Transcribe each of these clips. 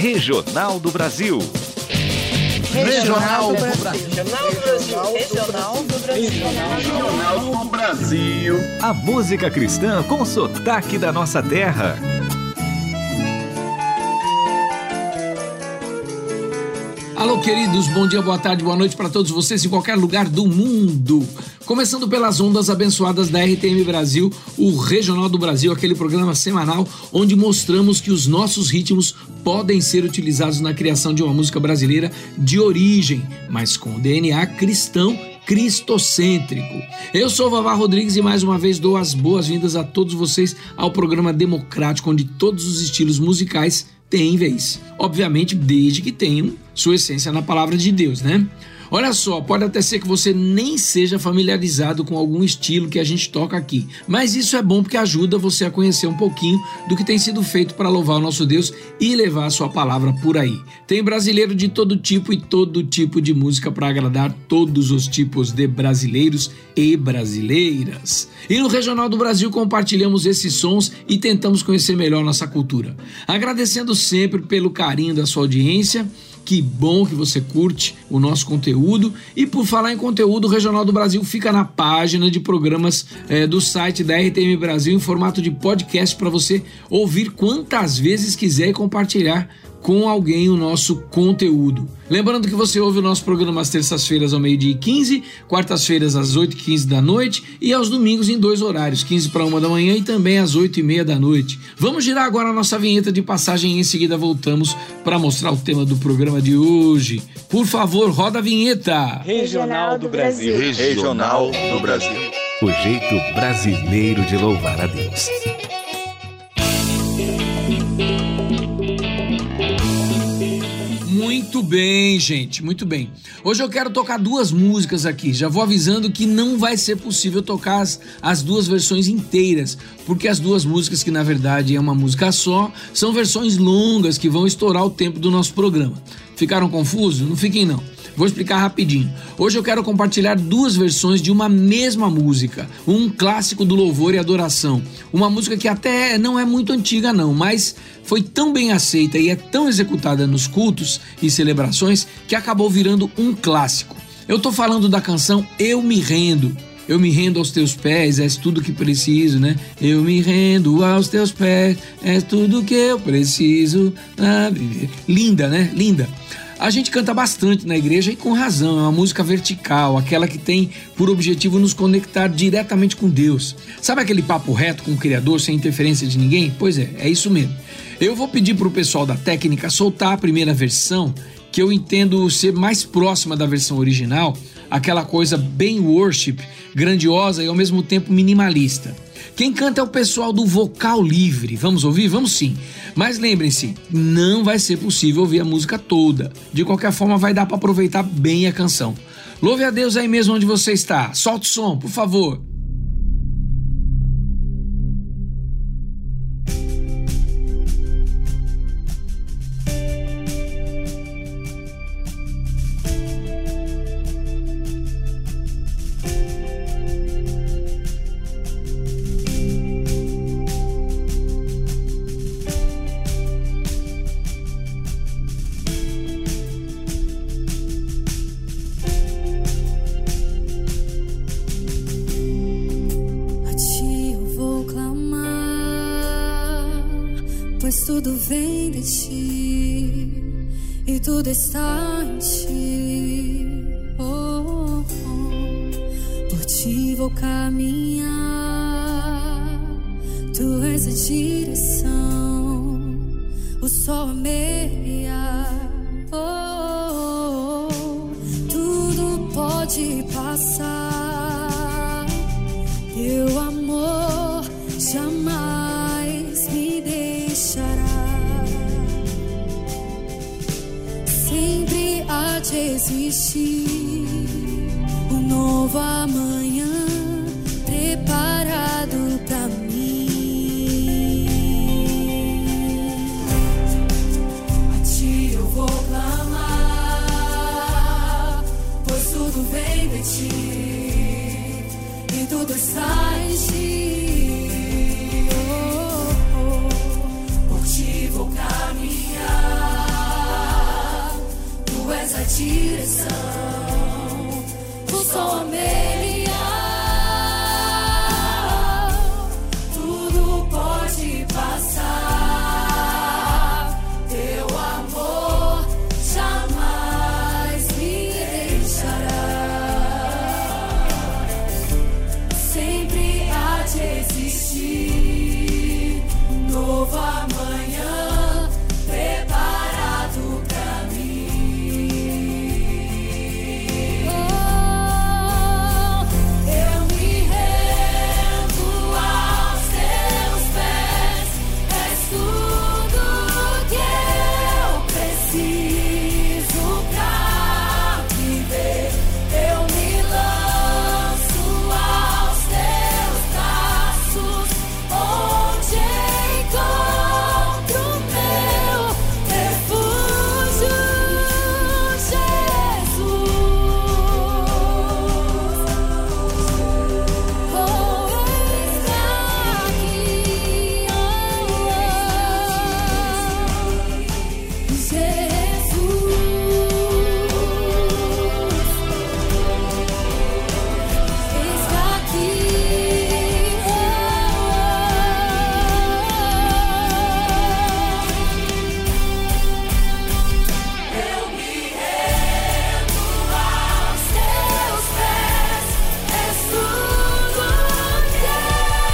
Regional do Brasil. Regional do Brasil. Regional do Brasil. A música cristã com sotaque da nossa terra. Alô, queridos, bom dia, boa tarde, boa noite para todos vocês em qualquer lugar do mundo. Começando pelas ondas abençoadas da RTM Brasil, o Regional do Brasil, aquele programa semanal onde mostramos que os nossos ritmos podem ser utilizados na criação de uma música brasileira de origem, mas com DNA cristão, cristocêntrico. Eu sou Vavá Rodrigues e mais uma vez dou as boas-vindas a todos vocês ao programa democrático onde todos os estilos musicais têm vez. Obviamente, desde que tenham sua essência na palavra de Deus, né? Olha só, pode até ser que você nem seja familiarizado com algum estilo que a gente toca aqui, mas isso é bom porque ajuda você a conhecer um pouquinho do que tem sido feito para louvar o nosso Deus e levar a sua palavra por aí. Tem brasileiro de todo tipo e todo tipo de música para agradar todos os tipos de brasileiros e brasileiras. E no Regional do Brasil compartilhamos esses sons e tentamos conhecer melhor nossa cultura. Agradecendo sempre pelo carinho da sua audiência. Que bom que você curte o nosso conteúdo. E por falar em conteúdo, o Regional do Brasil fica na página de programas do site da RTM Brasil em formato de podcast para você ouvir quantas vezes quiser e compartilhar com alguém o nosso conteúdo. Lembrando que você ouve o nosso programa às terças-feiras ao 12h15, quartas-feiras às 8h15 da noite e aos domingos em 2 horários, 15 para 1 da manhã e também às 8h30 da noite. Vamos girar agora a nossa vinheta de passagem e em seguida voltamos para mostrar o tema do programa de hoje. Por favor, roda a vinheta. Regional do Brasil. Regional do Brasil. O jeito brasileiro de louvar a Deus. Muito bem, gente, muito bem. Hoje eu quero tocar 2 músicas aqui. Já vou avisando que não vai ser possível tocar as 2 versões inteiras, porque as 2 músicas, que na verdade é uma música só, são versões longas que vão estourar o tempo do nosso programa. Ficaram confusos? Não fiquem não. Vou explicar rapidinho. Hoje eu quero compartilhar 2 versões de uma mesma música, um clássico do louvor e adoração. Uma música que até não é muito antiga não, mas foi tão bem aceita e é tão executada nos cultos e celebrações que acabou virando um clássico. Eu tô falando da canção Eu Me Rendo. Eu me rendo aos teus pés, és tudo que preciso, né? Eu me rendo aos teus pés, és tudo que eu preciso. Linda, né? Linda. A gente canta bastante na igreja e com razão, é uma música vertical, aquela que tem por objetivo nos conectar diretamente com Deus. Sabe aquele papo reto com o Criador sem interferência de ninguém? Pois é isso mesmo. Eu vou pedir pro pessoal da técnica soltar a primeira versão, que eu entendo ser mais próxima da versão original, aquela coisa bem worship, grandiosa e ao mesmo tempo minimalista. Quem canta é o pessoal do Vocal Livre. Vamos ouvir? Vamos sim. Mas lembrem-se, não vai ser possível ouvir a música toda. De qualquer forma, vai dar para aproveitar bem a canção. Louve a Deus aí mesmo onde você está. Solta o som, por favor. Tudo vem de ti e tudo está em ti. Oh, oh. Por ti vou caminhar, tu és a direção, o sol a meia. Oh, oh. Tudo pode passar, teu amor jamais me deixará. Sempre há de existir um novo amanhã preparado pra mim. A ti eu vou clamar, pois tudo vem de ti e tudo está em ti. Por ti vou caminhar, direção. O sol a meia, tudo pode passar. Teu amor jamais me deixará. Sempre há de existir novo amanhã preparado pra mim. Oh, eu me rendo aos teus pés. És tudo que eu preciso pra viver. Eu me lanço aos teus braços, onde encontro meu refúgio, Jesus. Oh, está aqui, eu me rendo aos teus pés. És tudo que eu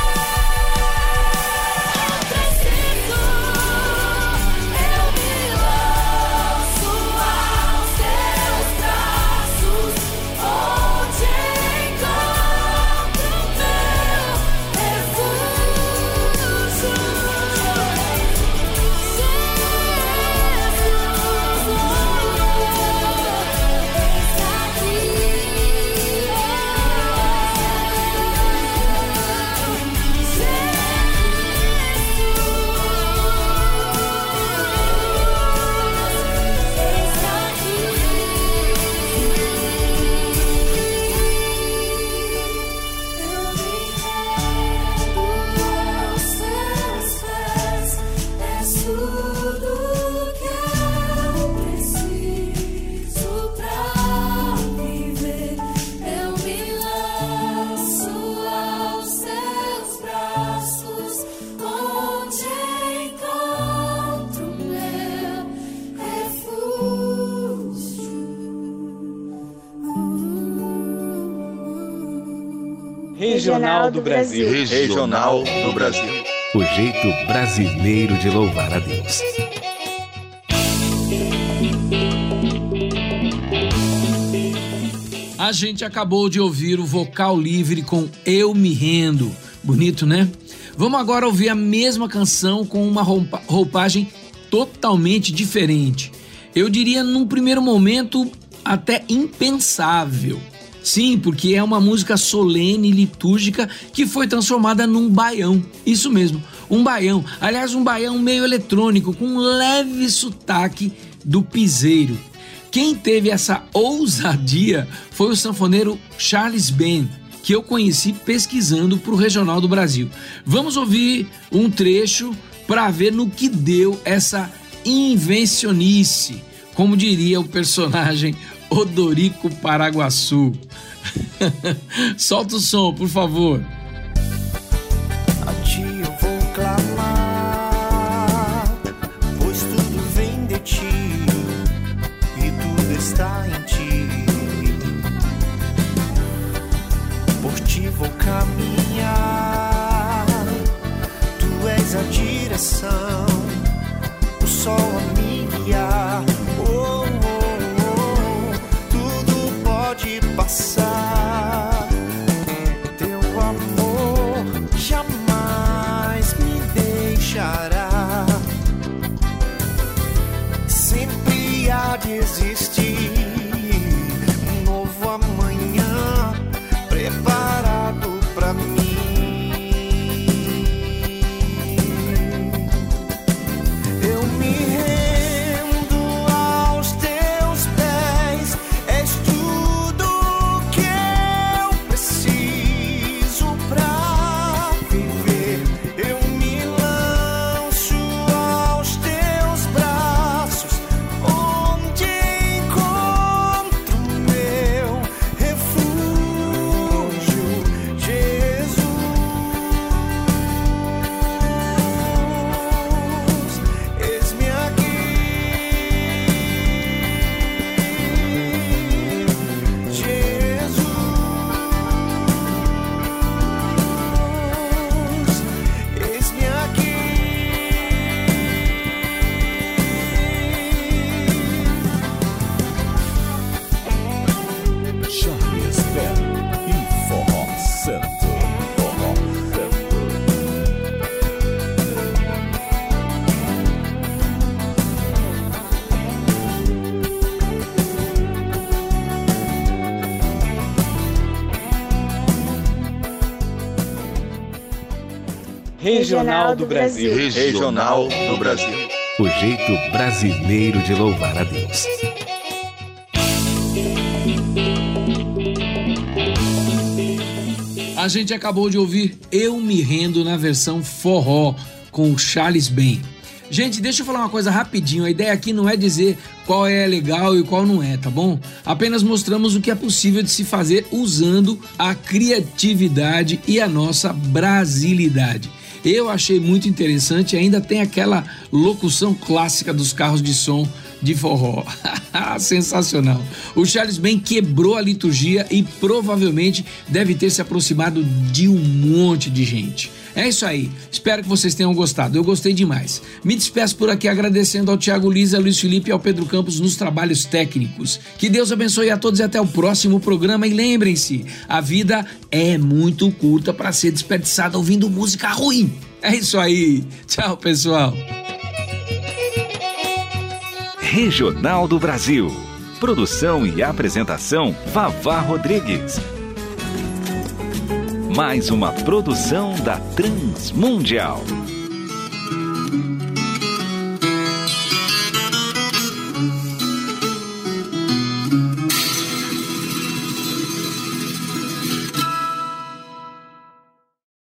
preciso. Eu me lanço aos teus braços, onde encontro meu refúgio. Tudo que eu preciso pra viver. Eu me lanço aos teus braços, onde encontro meu refúgio. Regional do Brasil. Regional do Brasil. O jeito brasileiro de louvar a Deus. A gente acabou de ouvir o Vocal Livre com Eu Me Rendo. Bonito, né? Vamos agora ouvir a mesma canção com uma roupagem totalmente diferente. Eu diria, num primeiro momento, até impensável. Sim, porque é uma música solene e litúrgica que foi transformada num baião. Isso mesmo, um baião. Aliás, um baião meio eletrônico, com um leve sotaque do piseiro. Quem teve essa ousadia foi o sanfoneiro Charles Ben, que eu conheci pesquisando para o Regional do Brasil. Vamos ouvir um trecho para ver no que deu essa invencionice, como diria o personagem Odorico Paraguaçu. Solta o som, por favor. A ti eu vou clamar, pois tudo vem de ti e tudo está em ti. Por ti vou caminhar, tu és a direção, o sol a me guiar. Oh, tudo pode passar, teu amor jamais me deixará. Sempre há de existir um novo amanhã preparado pra mim. Eu me rendo aos teus pés, és tudo que eu preciso pra viver. Eu me lanço aos teus braços, onde encontro Regional do Brasil. Regional do Brasil. O jeito brasileiro de louvar a Deus. A gente acabou de ouvir Eu Me Rendo na versão forró com o Charles Ben. Gente, deixa eu falar uma coisa rapidinho. A ideia aqui não é dizer qual é legal e qual não é, tá bom? Apenas mostramos o que é possível de se fazer usando a criatividade e a nossa brasilidade. Eu achei muito interessante, ainda tem aquela locução clássica dos carros de som de forró. Sensacional. O Charles Ben quebrou a liturgia e provavelmente deve ter se aproximado de um monte de gente. É isso aí, espero que vocês tenham gostado, eu gostei demais. Me despeço por aqui agradecendo ao Thiago Lisa, Luiz Felipe e ao Pedro Campos nos trabalhos técnicos. Que Deus abençoe a todos e até o próximo programa. E lembrem-se, a vida é muito curta para ser desperdiçada ouvindo música ruim. É isso aí, tchau pessoal. Regional do Brasil. Produção e apresentação Vavá Rodrigues. Mais uma produção da Transmundial.